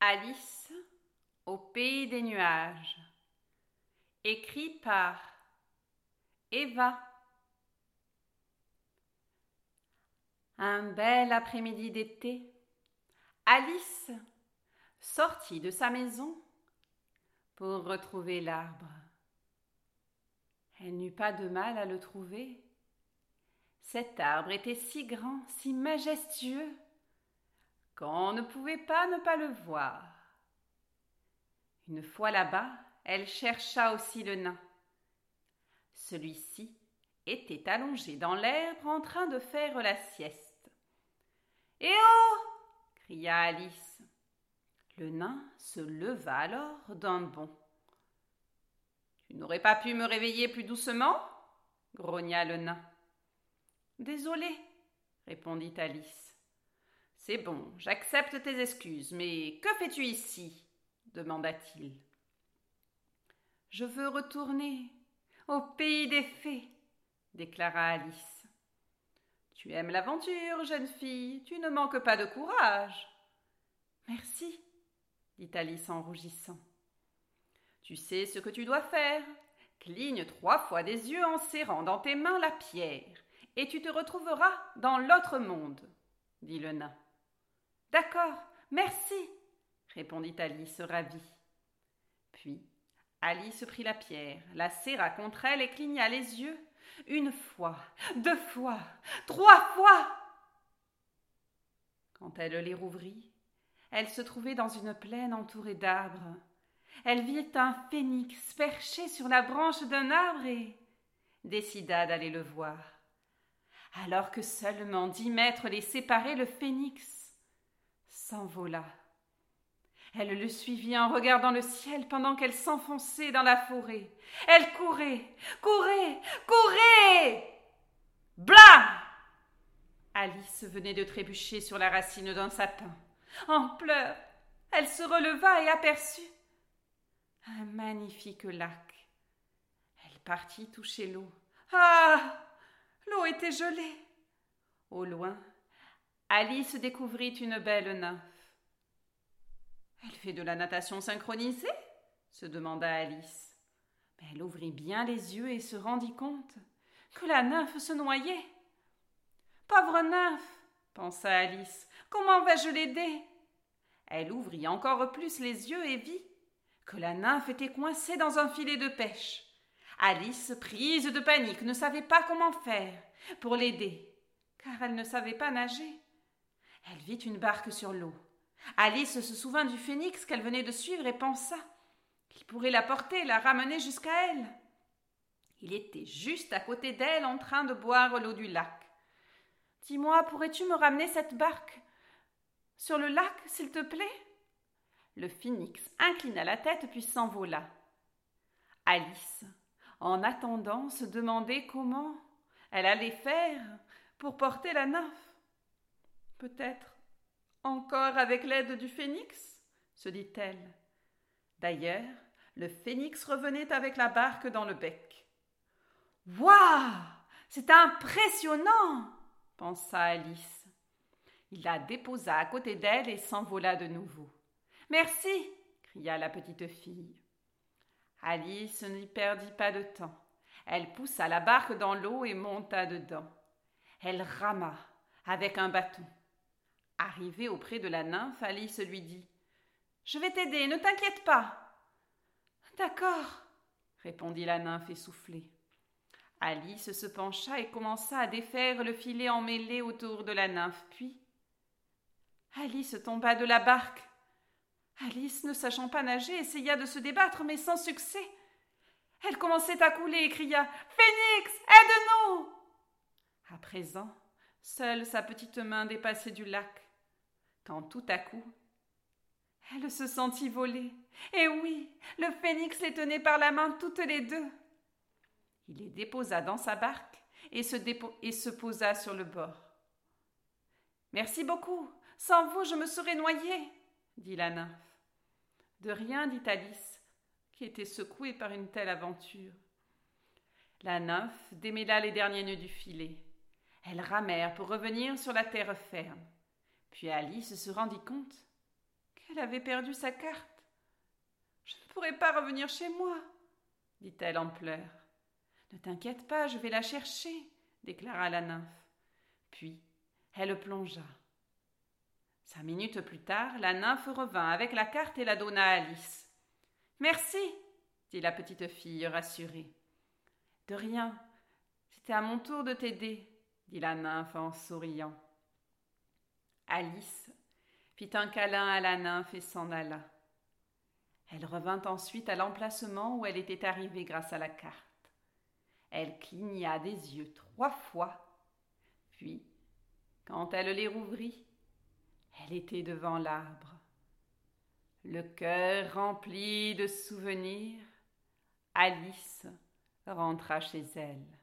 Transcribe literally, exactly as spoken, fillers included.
Alice au pays des nuages. Écrit par Eva. Un bel après-midi d'été, Alice sortit de sa maison pour retrouver l'arbre. Elle n'eut pas de mal à le trouver. Cet arbre était si grand, si majestueux, qu'on ne pouvait pas ne pas le voir. Une fois là-bas, elle chercha aussi le nain. Celui-ci était allongé dans l'herbe en train de faire la sieste. « Eh oh !» cria Alice. Le nain se leva alors d'un bond. « Tu n'aurais pas pu me réveiller plus doucement ?» grogna le nain. « Désolé, » répondit Alice. « C'est bon, j'accepte tes excuses, mais que fais-tu ici ?» demanda-t-il. « Je veux retourner au pays des fées, » déclara Alice. « Tu aimes l'aventure, jeune fille, tu ne manques pas de courage. »« Merci, » dit Alice en rougissant. « Tu sais ce que tu dois faire. Cligne trois fois des yeux en serrant dans tes mains la pierre, et tu te retrouveras dans l'autre monde, » dit le nain. « D'accord, merci, » répondit Alice ravie. Puis Alice prit la pierre, la serra contre elle et cligna les yeux une fois, deux fois, trois fois. Quand elle les rouvrit, elle se trouvait dans une plaine entourée d'arbres. Elle vit un phénix perché sur la branche d'un arbre et décida d'aller le voir. Alors que seulement dix mètres les séparaient, le phénix s'envola. Elle le suivit en regardant le ciel pendant qu'elle s'enfonçait dans la forêt. Elle courait, courait, courait. Blam ! Alice venait de trébucher sur la racine d'un sapin. En pleurs, elle se releva et aperçut un magnifique lac. Elle partit toucher l'eau. Ah ! L'eau était gelée. Au loin, Alice découvrit une belle nymphe. « Elle fait de la natation synchronisée ?» se demanda Alice. Mais elle ouvrit bien les yeux et se rendit compte que la nymphe se noyait. « Pauvre nymphe !» pensa Alice. « Comment vais-je l'aider ?» Elle ouvrit encore plus les yeux et vit que la nymphe était coincée dans un filet de pêche. Alice, prise de panique, ne savait pas comment faire pour l'aider, car elle ne savait pas nager. Elle vit une barque sur l'eau. Alice se souvint du phénix qu'elle venait de suivre et pensa qu'il pourrait la porter et la ramener jusqu'à elle. Il était juste à côté d'elle en train de boire l'eau du lac. « Dis-moi, pourrais-tu me ramener cette barque sur le lac, s'il te plaît ?» Le phénix inclina la tête puis s'envola. Alice, en attendant, se demandait comment elle allait faire pour porter la nymphe. Peut-être encore avec l'aide du phénix, se dit-elle. D'ailleurs, le phénix revenait avec la barque dans le bec. « Waouh ! C'est impressionnant !» pensa Alice. Il la déposa à côté d'elle et s'envola de nouveau. « Merci !» cria la petite fille. Alice n'y perdit pas de temps. Elle poussa la barque dans l'eau et monta dedans. Elle rama avec un bâton. Arrivée auprès de la nymphe, Alice lui dit « Je vais t'aider, ne t'inquiète pas. »« D'accord, » répondit la nymphe essoufflée. Alice se pencha et commença à défaire le filet emmêlé autour de la nymphe. Puis, Alice tomba de la barque. Alice, ne sachant pas nager, essaya de se débattre, mais sans succès. Elle commençait à couler et cria « Phénix, aide-nous !» À présent, seule sa petite main dépassait du lac. Quand tout à coup, elle se sentit voler. Et oui, le phénix les tenait par la main toutes les deux. Il les déposa dans sa barque et se, dépo- et se posa sur le bord. « Merci beaucoup, sans vous je me serais noyée, » dit la nymphe. « De rien, » dit Alice, qui était secouée par une telle aventure. La nymphe démêla les derniers nœuds du filet. Elles ramèrent pour revenir sur la terre ferme. Puis Alice se rendit compte Elle avait perdu sa carte. Je ne pourrai pas revenir chez moi, dit-elle en pleurs. Ne t'inquiète pas, je vais la chercher, déclara la nymphe. Puis elle plongea. Cinq minutes plus tard, la nymphe revint avec la carte et la donna à Alice. Merci, dit la petite fille rassurée. De rien, c'était à mon tour de t'aider, dit la nymphe en souriant. Alice fit un câlin à la nymphe et s'en alla. Elle revint ensuite à l'emplacement où elle était arrivée grâce à la carte. Elle cligna des yeux trois fois, puis, quand elle les rouvrit, elle était devant l'arbre. Le cœur rempli de souvenirs, Alice rentra chez elle.